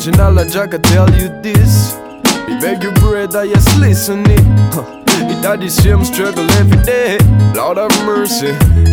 original, I can tell you this. We beg you, brother, yes, listen it. It had the same struggle every day. Lord have mercy,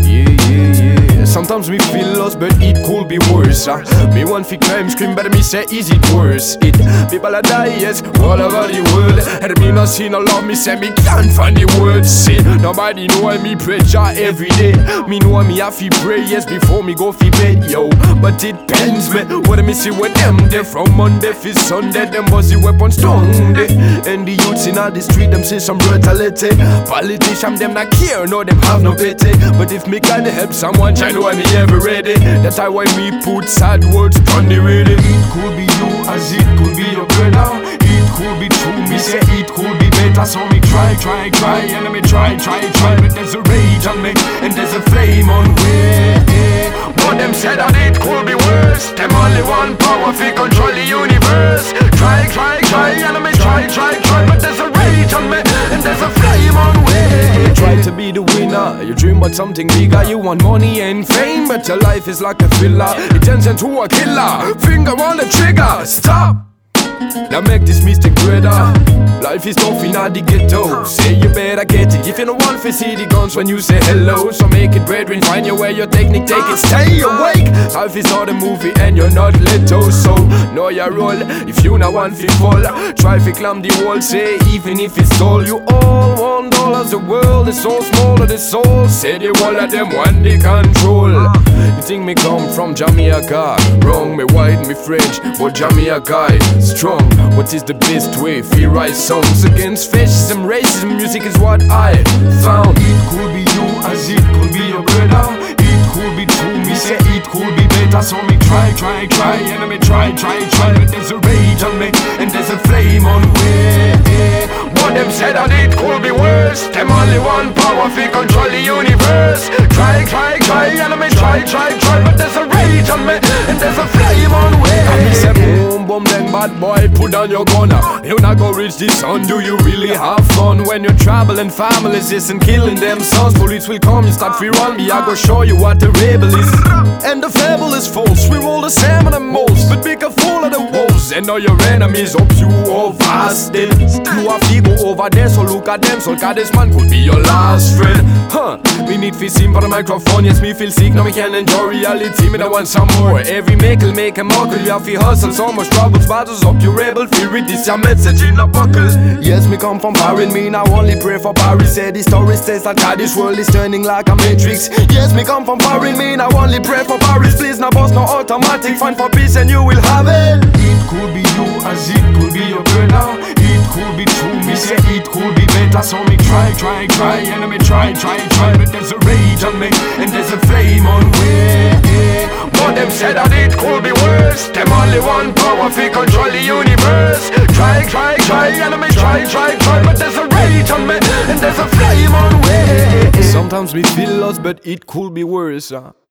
yeah. Sometimes me feel lost, but it could be worse. Me want fi climb, scream, but me say, is it worse? It people are die, yes, all over the world. And me not see no love, me say me can't find the words. See, nobody know me pressure every day. Me know me have fi pray, yes, before me go fi bed, yo. But it pains me, what me see with them there from Monday fi Sunday, them buzzy weapons strong day. And the youths in all the street, them say some brutality. Politicians, them not care, no, them have no pity. But if me can help someone, I know me ever ready. That's why me put sad words on the radio. It could be you, as it could be your brother. It could be true, me say it could be better. So me try, and me try. But there's a rage on me, and there's a flame on way. But them said that it could be worse. Them only one power fi control the universe. Try, and me try. But there's a rage on me, and there's a flame on way. You try to be the winner, you dream about something bigger. You want money and fame, but your life is like a thriller. It turns into a killer. Finger on the trigger, stop. Now make this mistake, brother. Life is tough in the ghetto. Say you better get it if you don't want to see the guns when you say hello. So make it, brethren, find your way, your technique, take it, stay awake. Life is not a movie and you're not little. So know your role, if you not want to fall. Try to climb the wall, say even if it's all. You all $1, the world is so small to the soul. Say the wall of them want the control. You think me come from Jamaica? Wrong, me white, me French, but Jamaica strong. What is the best way? Feel write songs against fascism, racism. Music is what I found. It could be you, as it could be your brother. It could be true, me say it could be better. So me try, and me try. But there's a rage on me, and there's a flame on way. But them said that it could be worse. Them only one power fi control the universe. Try, and me try. But there's a rage on me, and there's a flame on way. And me say boom, then bad boy, put on your gunner. You not go reach the sun, do you really have fun? When you're traveling families isn't killing them sons. Police will come, you start free run me, I go show you what the rebel is. And the fable is false, we roll the salmon and moles. But be careful of the wolves, and all your enemies up you overstep. You have to go over there, so look at them. So God, this man could be your last friend. Me need to sing for the microphone, yes, me feel sick, now me can enjoy reality. Me don't want some more, every make will make a muckle. You have to hustle, so much troubles, battles up, you rebel. Feel read this, your message in a buckle. Yes, me come from Paris, me now only pray for Paris. Say the story says that God, this world is turning like a matrix. Yes, me come from Paris, me now only pray for Paris. Please, now boss, no automatic, find for peace and you will have it. It could be you, as it could be your brother. It could be true, me say it could be better. So me try, and me try. But there's a rage on me, and there's a flame on way. But them said that it could be worse. Them only one power fi control the universe. Try, and me try. But there's a rage on me, and there's a flame on way. Sometimes we feel lost, but it could be worse.